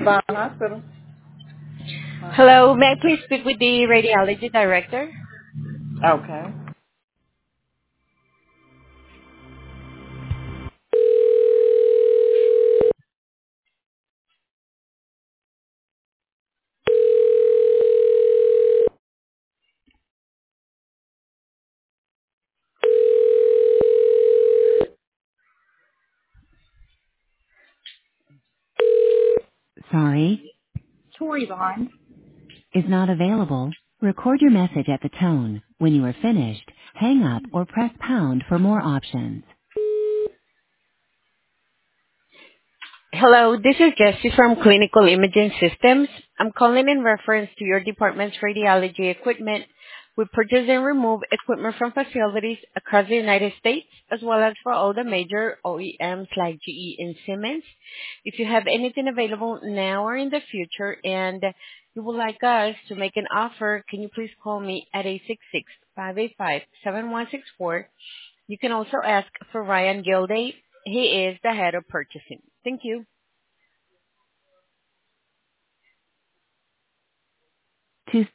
Vine Hospital. Hello, may I please speak with the radiology director? Okay. Sorry, Tori Vine. is not available. Record your message at the tone. When you are finished, hang up or press pound for more options. Hello, this is Jessie from Clinical Imaging Systems. I'm calling in reference to your department's radiology equipment. We purchase and remove equipment from facilities across the United States, as well as for all the major OEMs like GE and Siemens. If you have anything available now or in the future and you would like us to make an offer, can you please call me at 866-585-7164. You can also ask for Ryan Gilday. He is the head of purchasing. Thank you.